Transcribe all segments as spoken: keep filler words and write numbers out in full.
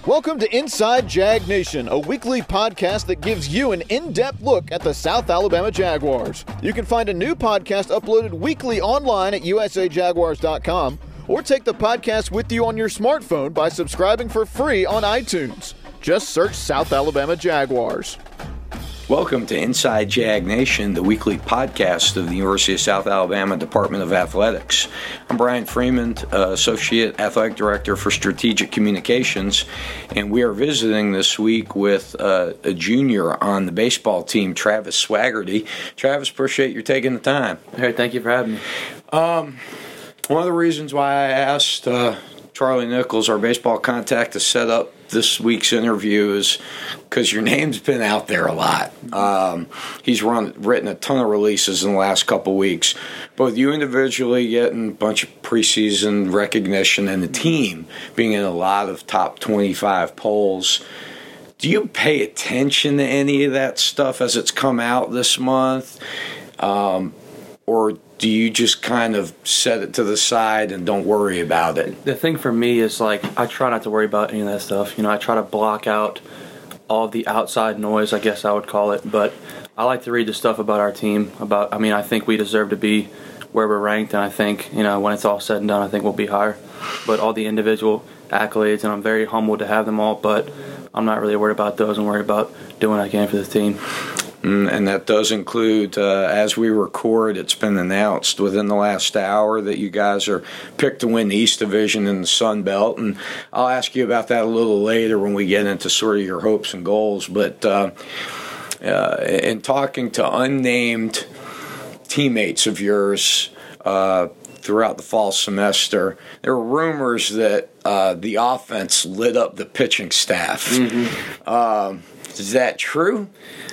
Welcome to Inside Jag Nation, a weekly podcast that gives you an in-depth look at the South Alabama Jaguars. You can find a new podcast uploaded weekly online at u s a jaguars dot com, or take the podcast with you on your smartphone by subscribing for free on iTunes. Just search South Alabama Jaguars. Welcome to Inside Jag Nation, the weekly podcast of the University of South Alabama Department of Athletics. I'm Brian Freeman, uh, Associate Athletic Director for Strategic Communications, and we are visiting this week with uh, a junior on the baseball team, Travis Swaggerty. Travis, appreciate you taking the time. Hey, thank you for having me. Um, one of the reasons why I asked uh, Charlie Nichols, our baseball contact, to set up this week's interview is because your name's been out there a lot. Um, he's run, written a ton of releases in the last couple weeks. Both you individually getting a bunch of preseason recognition and the team being in a lot of top twenty-five polls. Do you pay attention to any of that stuff as it's come out this month? Um, or do you just kind of set it to the side and don't worry about it? The thing for me is, like, I try not to worry about any of that stuff. You know, I try to block out all of the outside noise, I guess I would call it. But I like to read the stuff about our team. About, I mean, I think we deserve to be where we're ranked, and I think, you know, when it's all said and done, I think we'll be higher. But all the individual accolades, and I'm very humbled to have them all, but I'm not really worried about those. I'm worried about doing what I can for the team. And that does include, uh, as we record, it's been announced within the last hour that you guys are picked to win the East Division in the Sun Belt. And I'll ask you about that a little later when we get into sort of your hopes and goals. But uh, uh, in talking to unnamed teammates of yours uh, throughout the fall semester, there were rumors that uh, the offense lit up the pitching staff. Mm-hmm. Um, is that true?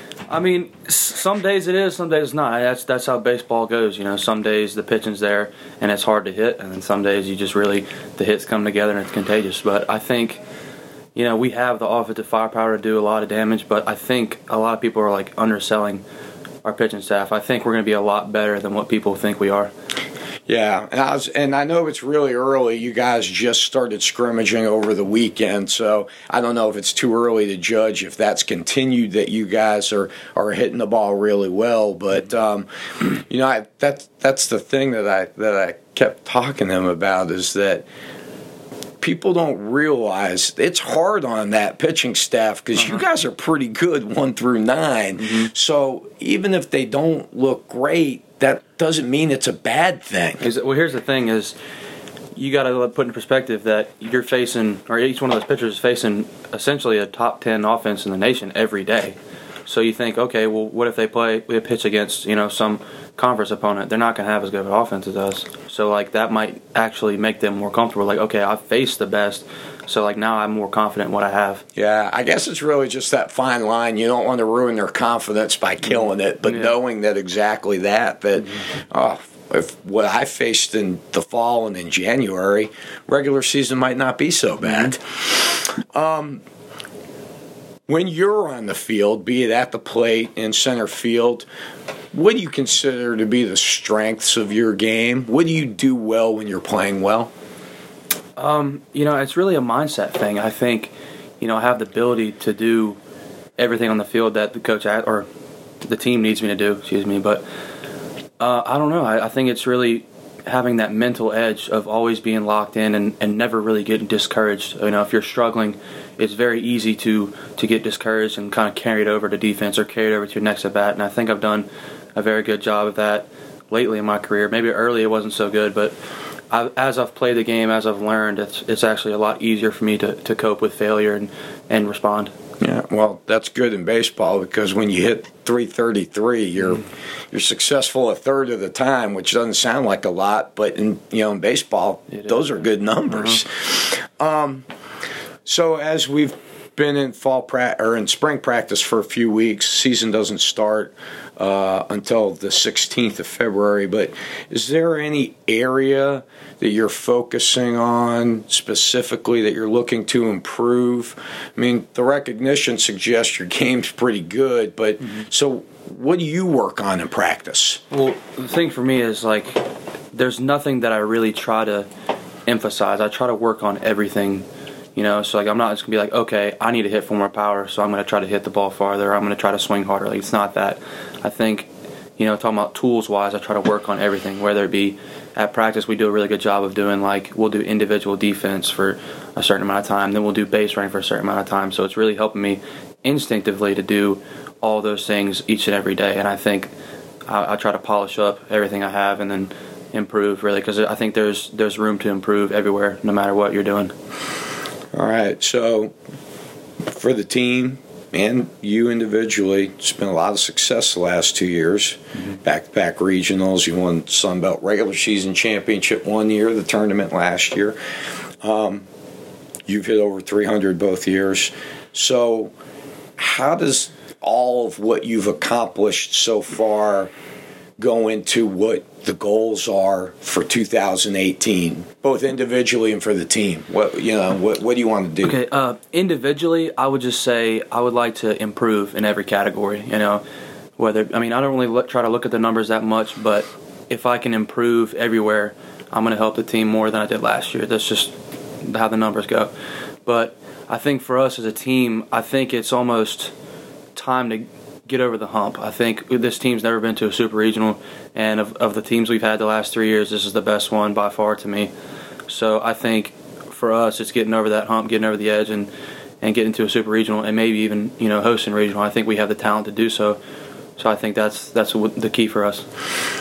I mean, some days it is, some days it's not. That's that's how baseball goes. You know, some days the pitching's there and it's hard to hit, and then some days you just really, the hits come together and it's contagious. But I think, you know, we have the offensive firepower to do a lot of damage, but I think a lot of people are, like, underselling our pitching staff. I think we're going to be a lot better than what people think we are. Yeah, and I was, and I know it's really early. You guys just started scrimmaging over the weekend, so I don't know if it's too early to judge if that's continued, that you guys are, are hitting the ball really well. But um, you know, I, that's that's the thing that I that I kept talking to him about, is that people don't realize it's hard on that pitching staff because uh-huh. you guys are pretty good one through nine. Mm-hmm. So even if they don't look great, that doesn't mean it's a bad thing. Well, here's the thing: is you got to put in perspective that you're facing, or each one of those pitchers is facing, essentially a top ten offense in the nation every day. So you think, okay, well, what if they play, we pitch against, you know, some conference opponent? They're not going to have as good of an offense as us. So, like, that might actually make them more comfortable. Like, okay, I faced the best, so, like, now I'm more confident in what I have. Yeah, I guess it's really just that fine line. You don't want to ruin their confidence by killing it, but yeah. knowing that exactly that, that, mm-hmm. oh, if what I faced in the fall and in January, regular season might not be so bad. Mm-hmm. Um, when you're on the field, be it at the plate, in center field, what do you consider to be the strengths of your game? What do you do well when you're playing well? Um, you know, it's really a mindset thing. I think, you know, I have the ability to do everything on the field that the coach or the team needs me to do, excuse me. But uh, I don't know. I, I think it's really having that mental edge of always being locked in and, and never really getting discouraged. You know, if you're struggling, it's very easy to, to get discouraged and kind of carry it over to defense or carry it over to your next at-bat. And I think I've done a very good job of that lately in my career. Maybe early it wasn't so good, but I, as I've played the game, as I've learned, it's it's actually a lot easier for me to, to cope with failure and, and respond. Yeah, well, that's good in baseball because when you hit three thirty-three, you're mm-hmm. you're successful a third of the time, which doesn't sound like a lot, but in you know in baseball, it those is. are good numbers. Mm-hmm. Um, so as we've been in fall pra- or in spring practice for a few weeks, season doesn't start uh, until the sixteenth of February. But is there any area that you're focusing on specifically that you're looking to improve? I mean, the recognition suggests your game's pretty good, but mm-hmm. so what do you work on in practice? Well, the thing for me is, like, there's nothing that I really try to emphasize. I try to work on everything, You know, so like I'm not just gonna be like, okay, I need to hit for more power, so I'm gonna try to hit the ball farther. I'm gonna try to swing harder. Like it's not that. I think, you know, talking about tools wise, I try to work on everything. Whether it be at practice, we do a really good job of doing like we'll do individual defense for a certain amount of time, then we'll do base running for a certain amount of time. So it's really helping me instinctively to do all those things each and every day. And I think I, I try to polish up everything I have and then improve really, because I think there's there's room to improve everywhere, no matter what you're doing. All right, so for the team and you individually, it's been a lot of success the last two years. Mm-hmm. Back-to-back regionals. You won Sun Belt regular season championship one year, the tournament last year. Um, you've hit over three hundred both years. So how does all of what you've accomplished so far go into what the goals are for two thousand eighteen, both individually and for the team? What you know, what what do you want to do? Okay, uh, individually, I would just say I would like to improve in every category. You know, whether I mean I don't really look, try to look at the numbers that much, but if I can improve everywhere, I'm going to help the team more than I did last year. That's just how the numbers go. But I think for us as a team, I think it's almost time to get over the hump. I think this team's never been to a super regional, and of, of the teams we've had the last three years, this is the best one by far to me. So I think for us, it's getting over that hump, getting over the edge, and, and getting to a super regional, and maybe even you know hosting regional. I think we have the talent to do so. So I think that's that's the key for us.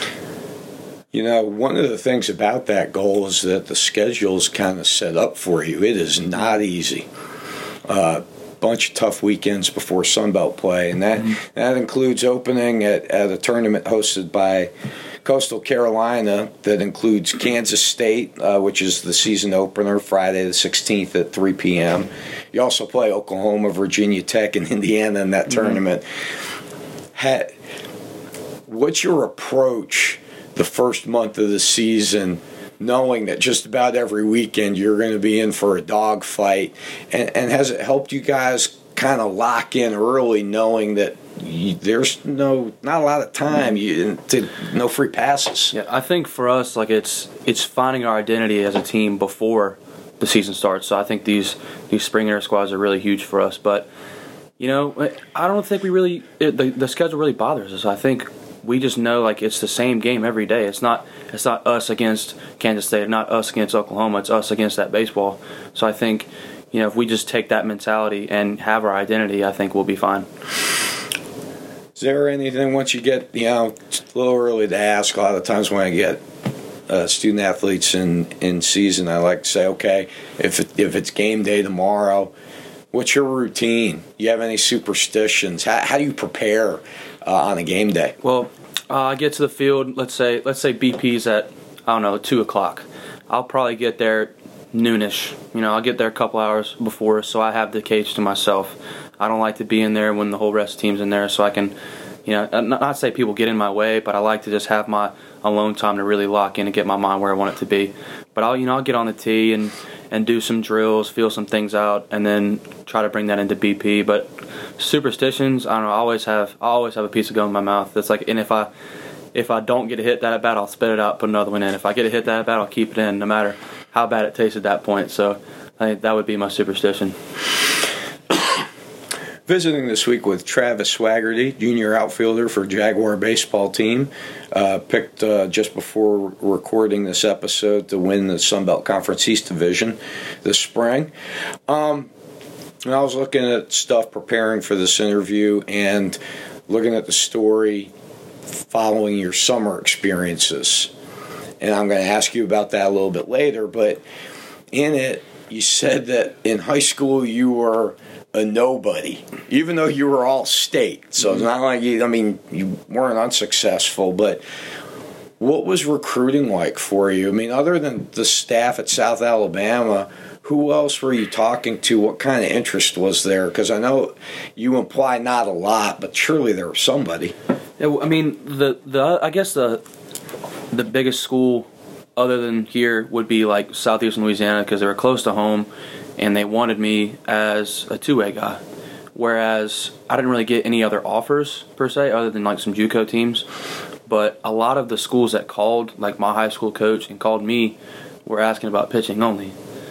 You know, one of the things about that goal is that the schedule's kind of set up for you. It is not easy. Uh, bunch of tough weekends before Sunbelt play, and that mm-hmm. that includes opening at, at a tournament hosted by Coastal Carolina that includes Kansas State, uh, which is the season opener, Friday the sixteenth at three p.m. You also play Oklahoma, Virginia Tech, and Indiana in that mm-hmm. tournament. Ha- what's your approach the first month of the season, knowing that just about every weekend you're going to be in for a dogfight? And, and has it helped you guys kind of lock in early, knowing that you, there's no not a lot of time, you, to, no free passes? Yeah, I think for us, like it's it's finding our identity as a team before the season starts. So I think these these spring inter squads are really huge for us. But you know, I don't think we really it, the the schedule really bothers us. I think we just know like it's the same game every day. It's not it's not us against Kansas State, not us against Oklahoma. It's us against that baseball. So I think, you know, if we just take that mentality and have our identity, I think we'll be fine. Is there anything once you get, you know, it's a little early to ask. A lot of times when I get uh, student athletes in, in season, I like to say, okay, if it, if it's game day tomorrow, what's your routine? You have any superstitions? How, how do you prepare uh, on a game day? Well, uh, I get to the field. Let's say let's say B P's at I don't know two o'clock. I'll probably get there noonish. You know, I'll get there a couple hours before, so I have the cage to myself. I don't like to be in there when the whole rest of the team's in there, so I can, you know, not, not say people get in my way, but I like to just have my alone time to really lock in and get my mind where I want it to be. But I'll, you know, I'll get on the tee and, and do some drills, feel some things out, and then try to bring that into B P. But superstitions, I don't know. I always have, I always have a piece of gum in my mouth. It's like, and if I, if I don't get a hit that at bat, I'll spit it out, put another one in. If I get a hit that at bat, I'll keep it in, no matter how bad it tastes at that point. So I think that would be my superstition. Visiting this week with Travis Swaggerty, junior outfielder for Jaguar baseball team, uh, picked uh, just before recording this episode to win the Sun Belt Conference East Division this spring. Um, and I was looking at stuff preparing for this interview and looking at the story following your summer experiences. And I'm going to ask you about that a little bit later, but in it, you said that in high school you were a nobody, even though you were all state. So it's not like you, I mean, you weren't unsuccessful, but what was recruiting like for you? I mean, other than the staff at South Alabama, who else were you talking to? What kind of interest was there? Because I know you imply not a lot, but surely there was somebody. Yeah, I mean, the the I guess the the biggest school other than here would be like Southeastern Louisiana, because they were close to home. And they wanted me as a two-way guy, whereas I didn't really get any other offers, per se, other than like some JUCO teams. But a lot of the schools that called, like my high school coach, and called me, were asking about pitching only.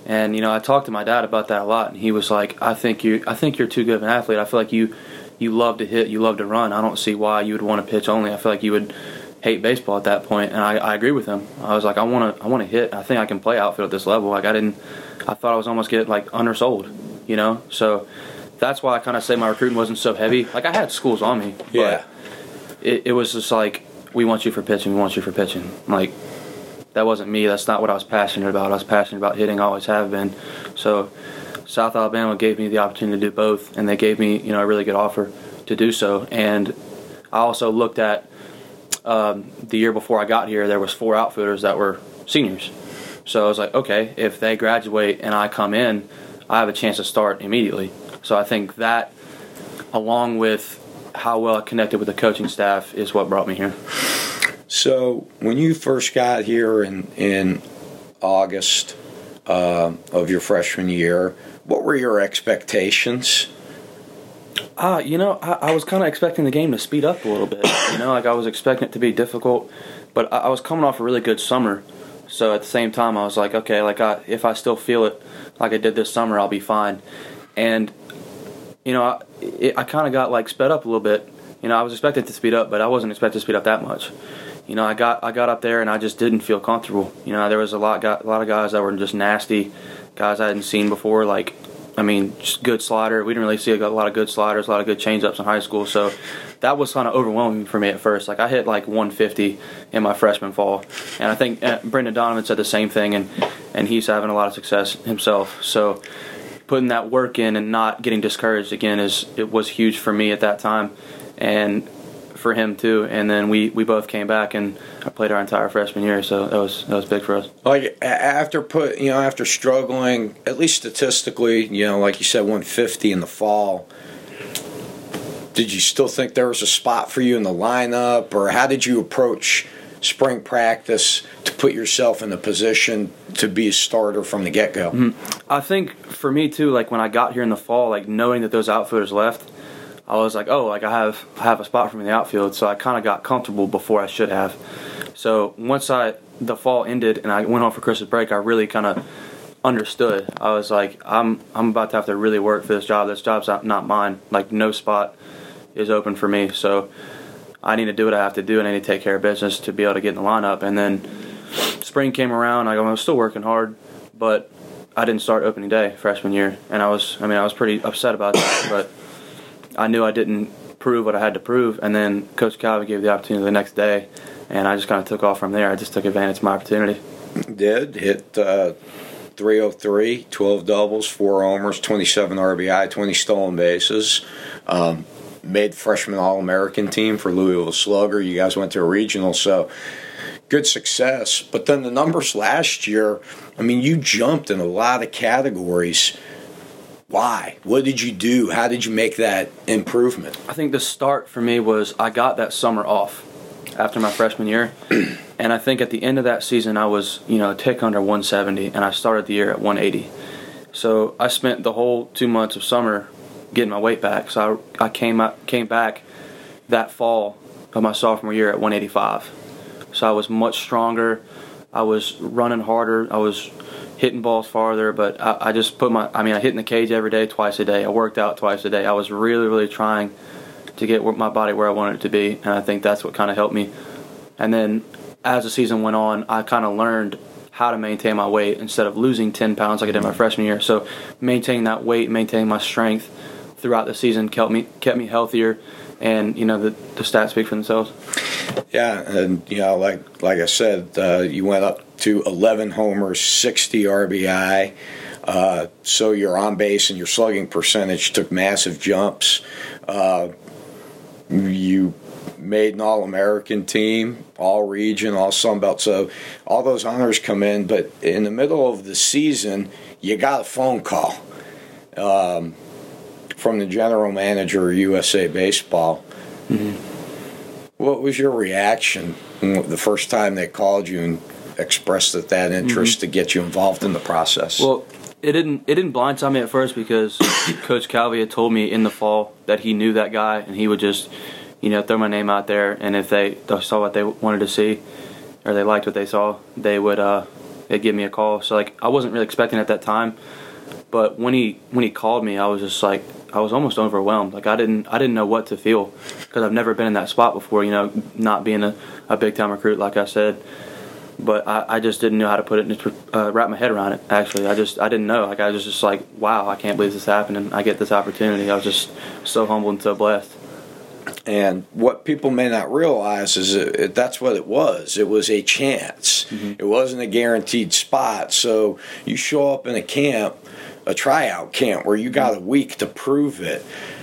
And you know, I talked to my dad about that a lot, and he was like, "I think you, I think you're too good of an athlete. I feel like you, you love to hit, you love to run. I don't see why you would want to pitch only. I feel like you would hate baseball at that point." And I, I agree with him. I was like, I want to, I want to hit. I think I can play outfield at this level. Like I didn't, I thought I was almost getting like undersold, you know. So that's why I kind of say my recruiting wasn't so heavy. Like I had schools on me, but Yeah. it, it was just like, we want you for pitching, we want you for pitching. Like. That wasn't me. That's not what I was passionate about. I was passionate about hitting, always have been. So South Alabama gave me the opportunity to do both, and they gave me, you know, a really good offer to do so. And I also looked at um, the year before I got here, there was four outfielders that were seniors. So I was like, okay, if they graduate and I come in, I have a chance to start immediately. So I think that, along with how well I connected with the coaching staff, is what brought me here. So when you first got here in in August uh, of your freshman year, what were your expectations? Uh, you know, I, I was kind of expecting the game to speed up a little bit. You know, like I was expecting it to be difficult, but I, I was coming off a really good summer. So at the same time, I was like, okay, like I, if I still feel it like I did this summer, I'll be fine. And you know, I, it, I kind of got like sped up a little bit. You know, I was expecting it to speed up, but I wasn't expecting to speed up that much. You know, I got I got up there and I just didn't feel comfortable. You know, there was a lot got, a lot of guys that were just nasty, guys I hadn't seen before. Like, I mean, just good slider. We didn't really see a lot of good sliders, a lot of good changeups in high school. So that was kind of overwhelming for me at first. Like I hit like one fifty in my freshman fall, and I think uh, Brendan Donovan said the same thing, and and he's having a lot of success himself. So putting that work in and not getting discouraged again is it was huge for me at that time, and for him too. And then we, we both came back and I played our entire freshman year, so that was that was big for us. Like after put you know after struggling, at least statistically, you know, like you said, one fifty in the fall. Did you still think there was a spot for you in the lineup, or how did you approach spring practice to put yourself in a position to be a starter from the get-go? Mm-hmm. I think for me too, like when I got here in the fall, like knowing that those outfielders left, I was like, oh, like I have I have a spot for me in the outfield, so I kind of got comfortable before I should have. So once I the fall ended and I went home for Christmas break, I really kind of understood. I was like, I'm I'm about to have to really work for this job. This job's not, not mine. Like no spot is open for me, so I need to do what I have to do, and I need to take care of business to be able to get in the lineup. And then spring came around. I was still working hard, but I didn't start opening day freshman year, and I was I mean I was pretty upset about that, but I knew I didn't prove what I had to prove, and then Coach Calvi gave the opportunity the next day, and I just kind of took off from there. I just took advantage of my opportunity. Did hit uh, three oh three, twelve doubles, four homers, twenty-seven R B I, twenty stolen bases. Um, made freshman All-American team for Louisville Slugger. You guys went to a regional, so good success. But then the numbers last year, I mean, you jumped in a lot of categories. Why? What did you do? How did you make that improvement? I think the start for me was I got that summer off after my freshman year, and I think at the end of that season I was, you know, a tick under one seventy, and I started the year at one eighty. So I spent the whole two months of summer getting my weight back. So I, I came up, came back that fall of my sophomore year at one eighty-five. So I was much stronger. I was running harder. I was hitting balls farther, but I, I just put my, I mean, I hit in the cage every day, twice a day. I worked out twice a day. I was really, really trying to get my body where I wanted it to be, and I think that's what kind of helped me. And then as the season went on, I kind of learned how to maintain my weight instead of losing ten pounds like I did my freshman year. So maintaining that weight, maintaining my strength throughout the season kept me kept me healthier, and you know the the stats speak for themselves. Yeah, and you know, like like I said, uh, you went up to eleven homers, sixty R B I. Uh, so your on base and your slugging percentage took massive jumps. Uh, you made an All-American team, All-Region, All-Sun Belt. So all those honors come in, but in the middle of the season, you got a phone call um, from the general manager of U S A Baseball. Mm-hmm. What was your reaction the first time they called you and expressed that, that interest mm-hmm. to get you involved in the process? Well, it didn't it didn't blindside me at first because Coach Calvi had told me in the fall that he knew that guy and he would just, you know, throw my name out there, and if they saw what they wanted to see or they liked what they saw, they would uh, they'd give me a call. So like I wasn't really expecting it at that time, but when he when he called me, I was just like I was almost overwhelmed. Like I didn't I didn't know what to feel because I've never been in that spot before. You know, not being a, a big time recruit, like I said. But I, I just didn't know how to put it, uh, wrap my head around it. Actually, I just I didn't know. Like I was just like, wow, I can't believe this happened, and I get this opportunity. I was just so humbled and so blessed. And what people may not realize is that that's what it was. It was a chance. Mm-hmm. It wasn't a guaranteed spot. So you show up in a camp, a tryout camp, where you got a week to prove it.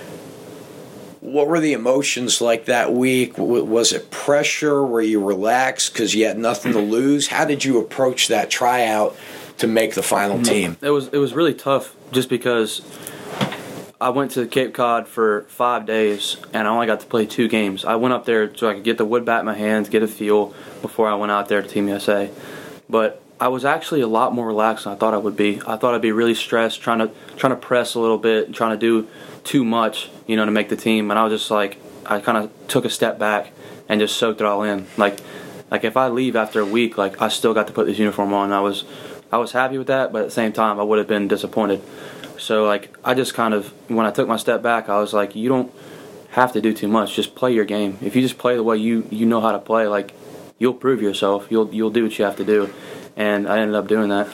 What were the emotions like that week? Was it pressure? Were you relaxed because you had nothing to lose? How did you approach that tryout to make the final team? It was it was really tough just because I went to Cape Cod for five days and I only got to play two games. I went up there so I could get the wood bat in my hands, get a feel before I went out there to Team U S A. But I was actually a lot more relaxed than I thought I would be. I thought I'd be really stressed, trying to trying to press a little bit, trying to do too much, you know, to make the team. And I was just like, I kind of took a step back and just soaked it all in. Like, like if I leave after a week, like I still got to put this uniform on. I was, I was happy with that, but at the same time, I would have been disappointed. So like, I just kind of, when I took my step back, I was like, you don't have to do too much. Just play your game. If you just play the way you you know how to play, like you'll prove yourself. You'll you'll do what you have to do. And I ended up doing that.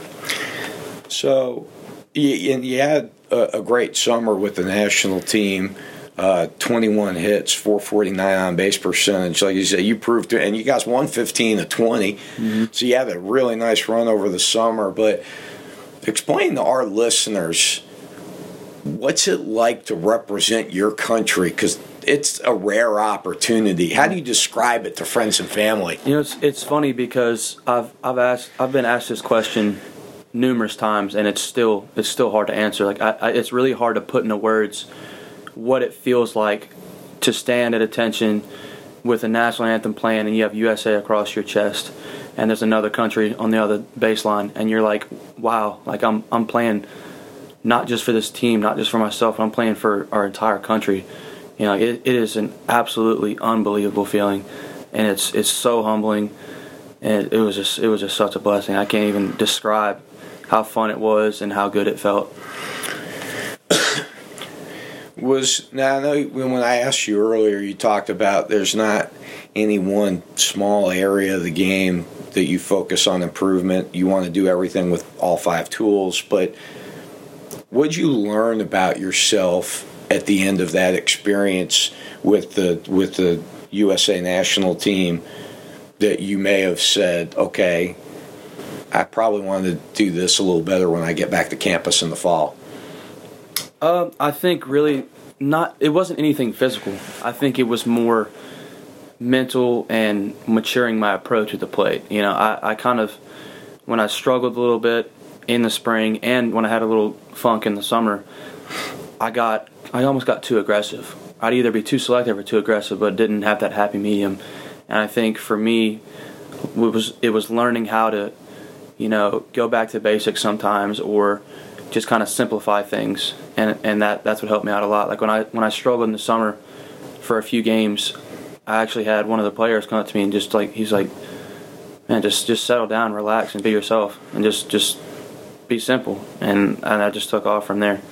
So, you, and you had a, a great summer with the national team, uh, twenty-one hits, four forty-nine on base percentage. Like you said, you proved it, and you guys won fifteen to twenty. Mm-hmm. So you had a really nice run over the summer. But explain to our listeners, what's it like to represent your country? Because it's a rare opportunity. How do you describe it to friends and family? You know, it's it's funny because I've I've asked I've been asked this question numerous times, and it's still it's still hard to answer. Like I, I, it's really hard to put into words what it feels like to stand at attention with a national anthem playing, and you have U S A across your chest, and there's another country on the other baseline, and you're like, wow, like I'm I'm playing not just for this team, not just for myself, but I'm playing for our entire country. You know, it, it is an absolutely unbelievable feeling, and it's it's so humbling, and it, it was just it was just such a blessing. I can't even describe how fun it was and how good it felt. Was now I know when I asked you earlier, you talked about there's not any one small area of the game that you focus on improvement. You want to do everything with all five tools, but what'd you learn about yourself at the end of that experience with the with the U S A national team that you may have said, okay, I probably want to do this a little better when I get back to campus in the fall? Um, I think really not. It wasn't anything physical. I think it was more mental and maturing my approach at the plate. You know, I, I kind of, when I struggled a little bit in the spring and when I had a little funk in the summer, I got I almost got too aggressive. I'd either be too selective or too aggressive, but didn't have that happy medium. And I think for me, it was it was learning how to, you know, go back to basics sometimes, or just kind of simplify things. And and that that's what helped me out a lot. Like when I when I struggled in the summer for a few games, I actually had one of the players come up to me and just like he's like, man, just just settle down, relax, and be yourself, and just just be simple. And and I just took off from there.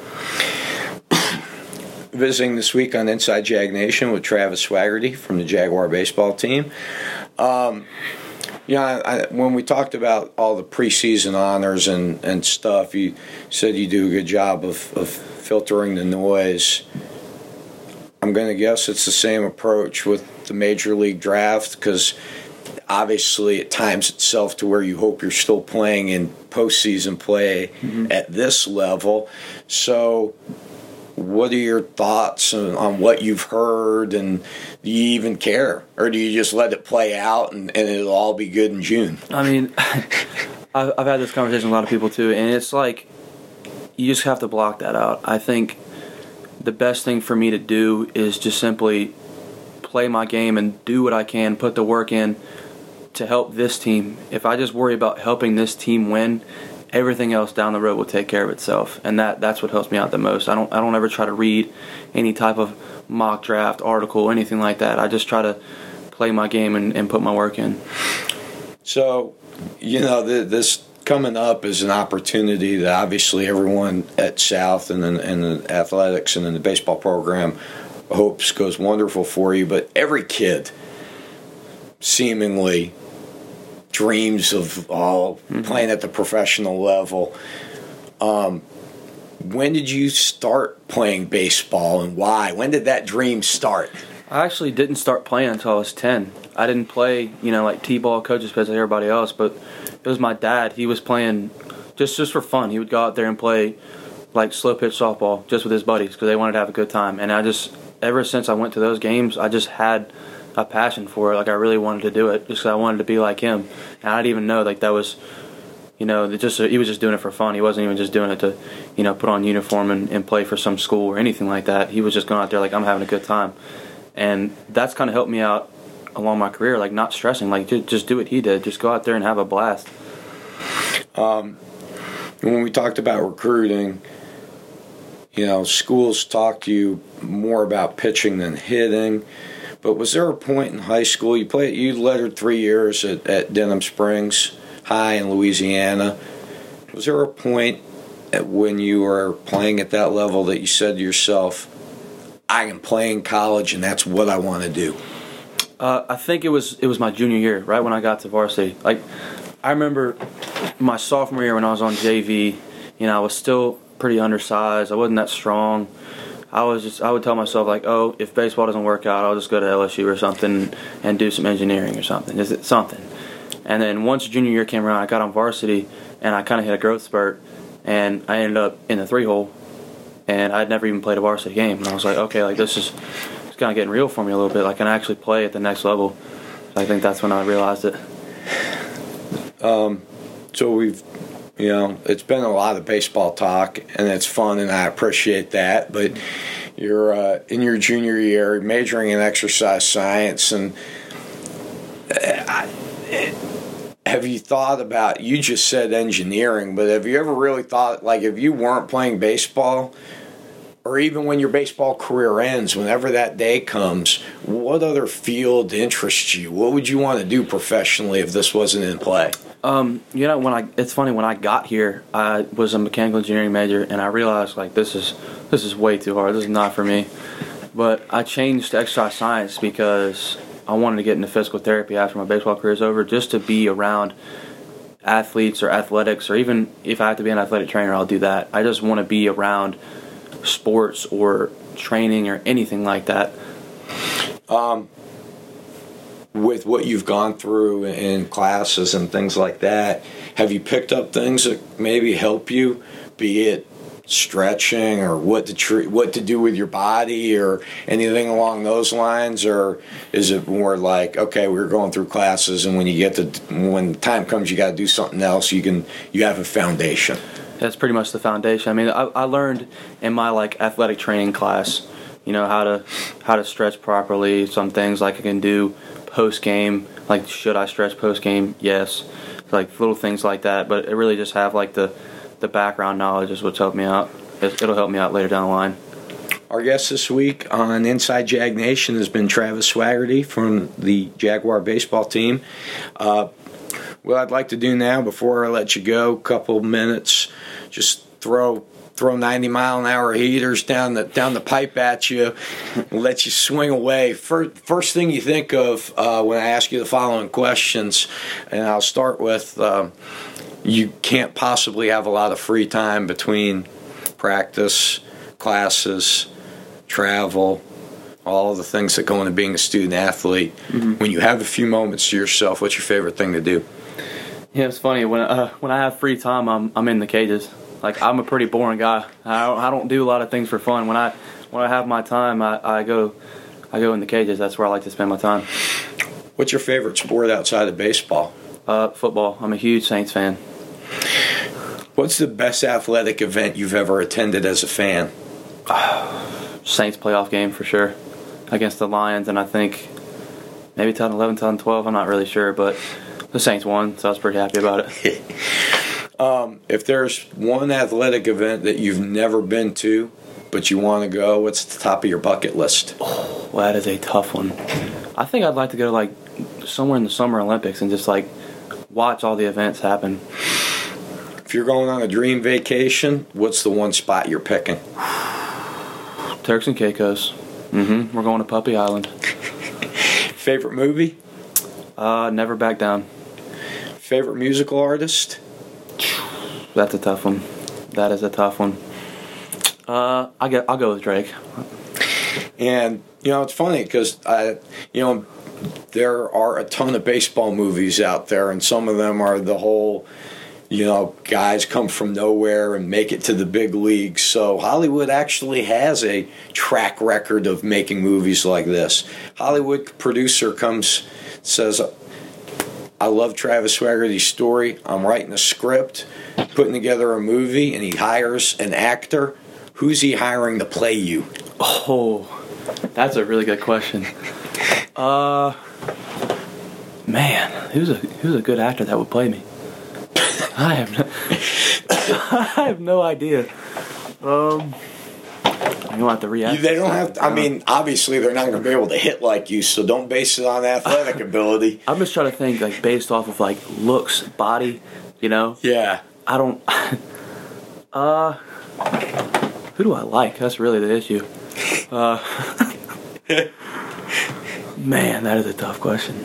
Visiting this week on Inside Jag Nation with Travis Swaggerty from the Jaguar baseball team. Um, you know, I, I, when we talked about all the preseason honors and, and stuff, you said you do a good job of, of filtering the noise. I'm going to guess it's the same approach with the Major League Draft, because obviously it times itself to where you hope you're still playing in postseason play mm-hmm. at this level. So what are your thoughts on, on what you've heard, and do you even care? Or do you just let it play out and, and it'll all be good in June? I mean, I've, I've had this conversation with a lot of people too, and it's like you just have to block that out. I think the best thing for me to do is just simply play my game and do what I can, put the work in to help this team. If I just worry about helping this team win, everything else down the road will take care of itself, and that that's what helps me out the most. I don't I don't ever try to read any type of mock draft article, anything like that. I just try to play my game and, and put my work in. So, you know, the, this coming up as an opportunity that obviously everyone at South and in, and the athletics and in the baseball program hopes goes wonderful for you, but every kid seemingly dreams of all mm-hmm. playing at the professional level. Um, when did you start playing baseball and why? When did that dream start? I actually didn't start playing until I was ten. I didn't play, you know, like T-ball, coaches pitch like everybody else, but it was my dad. He was playing just, just for fun. He would go out there and play like slow pitch softball just with his buddies because they wanted to have a good time. And I just, ever since I went to those games, I just had a passion for it. Like I really wanted to do it just because I wanted to be like him. And I didn't even know like that was, you know, that just he was just doing it for fun. He wasn't even just doing it to, you know, put on uniform and, and play for some school or anything like that. He was just going out there like I'm having a good time. And that's kind of helped me out along my career, like not stressing, like just, just do what he did. Just go out there and have a blast. Um, when we talked about recruiting, you know, schools talk to you more about pitching than hitting. But was there a point in high school, you played, you lettered three years at, at Denham Springs High in Louisiana. Was there a point at when you were playing at that level that you said to yourself, I can play in college and that's what I want to do? Uh, I think it was it was my junior year, right when I got to varsity. Like, I remember my sophomore year when I was on J V. You know, I was still pretty undersized. I wasn't that strong. I was just I would tell myself like, oh, if baseball doesn't work out, I'll just go to L S U or something and do some engineering or something. Just something. And then once junior year came around, I got on varsity and I kind of hit a growth spurt, and I ended up in the three hole, and I'd never even played a varsity game. And I was like, okay, like this is kind of getting real for me a little bit. Like, I can actually play at the next level. So I think that's when I realized it. Um, so we've, you know, it's been a lot of baseball talk, and it's fun, and I appreciate that. But you're uh, in your junior year, majoring in exercise science, and I, have you thought about? You just said engineering, but have you ever really thought, like, if you weren't playing baseball, or even when your baseball career ends, whenever that day comes, what other field interests you? What would you want to do professionally if this wasn't in play? Um, you know, when I it's funny, when I got here, I was a mechanical engineering major, and I realized, like, this is this is way too hard. This is not for me. But I changed to exercise science because I wanted to get into physical therapy after my baseball career is over, just to be around athletes or athletics, or even if I have to be an athletic trainer, I'll do that. I just want to be around sports or training or anything like that. Um, with what you've gone through in classes and things like that, have you picked up things that maybe help you, be it stretching or what to tr- what to do with your body or anything along those lines? Or is it more like, okay, we're going through classes, and when you get to when the time comes, you got to do something else, you can you have a foundation? That's pretty much the foundation. I mean, I, I learned in my like athletic training class, you know, how to how to stretch properly. Some things like I can do post game, like should I stretch post game? Yes, like little things like that. But it really just have like the the background knowledge is what's helped me out. It, it'll help me out later down the line. Our guest this week on Inside Jag Nation has been Travis Swaggerty from the Jaguar baseball team. Uh, what I'd like to do now, before I let you go, a couple minutes, just throw throw ninety mile an hour heaters down the down the pipe at you and let you swing away. First, first thing you think of uh, when I ask you the following questions, and I'll start with, um, you can't possibly have a lot of free time between practice, classes, travel, all of the things that go into being a student athlete. Mm-hmm. When you have a few moments to yourself, what's your favorite thing to do? Yeah, it's funny. When uh, when I have free time, I'm I'm in the cages. Like, I'm a pretty boring guy. I don't, I don't do a lot of things for fun. When I when I have my time, I, I go I go in the cages. That's where I like to spend my time. What's your favorite sport outside of baseball? Uh, football. I'm a huge Saints fan. What's the best athletic event you've ever attended as a fan? Saints playoff game for sure against the Lions, and I think maybe twenty eleven, twenty twelve. I'm not really sure, but the Saints won, so I was pretty happy about it. um, if there's one athletic event that you've never been to but you want to go, what's at the top of your bucket list? Oh, well, that is a tough one. I think I'd like to go like somewhere in the Summer Olympics and just like watch all the events happen. If you're going on a dream vacation, what's the one spot you're picking? Turks and Caicos. Mm-hmm. We're going to Puppy Island. Favorite movie? Uh, Never Back Down. Favorite musical artist? That's a tough one. That is a tough one. Uh, I get. I'll go with Drake. And you know, it's funny because I, you know, there are a ton of baseball movies out there, and some of them are the whole, you know, guys come from nowhere and make it to the big leagues. So Hollywood actually has a track record of making movies like this. Hollywood producer comes, says, I love Travis Swaggerty's story. I'm writing a script, putting together a movie, and he hires an actor. Who's he hiring to play you? Oh, that's a really good question. Uh, man, who's a who's a good actor that would play me? I have no, I have no idea. Um, you don't have to react. They don't have to, I mean, obviously they're not going to be able to hit like you, so don't base it on athletic ability. I'm just trying to think, like, based off of, like, looks, body, you know? Yeah. I don't... uh... Who do I like? That's really the issue. Uh... Man, that is a tough question.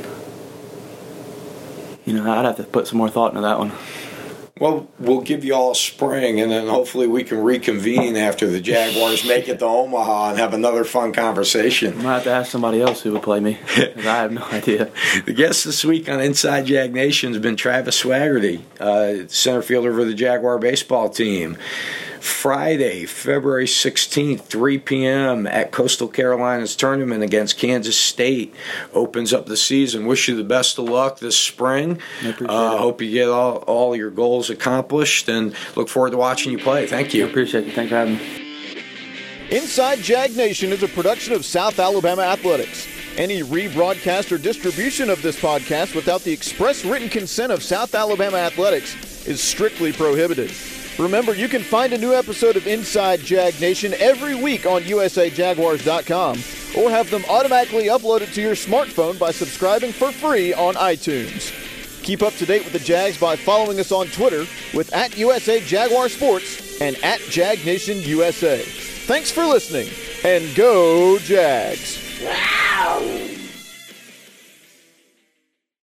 You know, I'd have to put some more thought into that one. Well, we'll give you all a spring, and then hopefully we can reconvene after the Jaguars make it to Omaha and have another fun conversation. I might have to ask somebody else who would play me, because I have no idea. The guest this week on Inside Jag Nation has been Travis Swaggerty, uh, center fielder for the Jaguar baseball team. Friday, February sixteenth, three p.m. at Coastal Carolinas tournament against Kansas State. Opens up the season. Wish you the best of luck this spring. I appreciate uh, it. Hope you get all, all your goals accomplished, and look forward to watching you play. Thank you. I appreciate you. Thanks for having me. Inside Jag Nation is a production of South Alabama Athletics. Any rebroadcast or distribution of this podcast without the express written consent of South Alabama Athletics is strictly prohibited. Remember, you can find a new episode of Inside Jag Nation every week on U S A Jaguars dot com or have them automatically uploaded to your smartphone by subscribing for free on iTunes. Keep up to date with the Jags by following us on Twitter with at U S A Jaguar Sports and at Jag Nation U S A. Thanks for listening, and go Jags! Wow.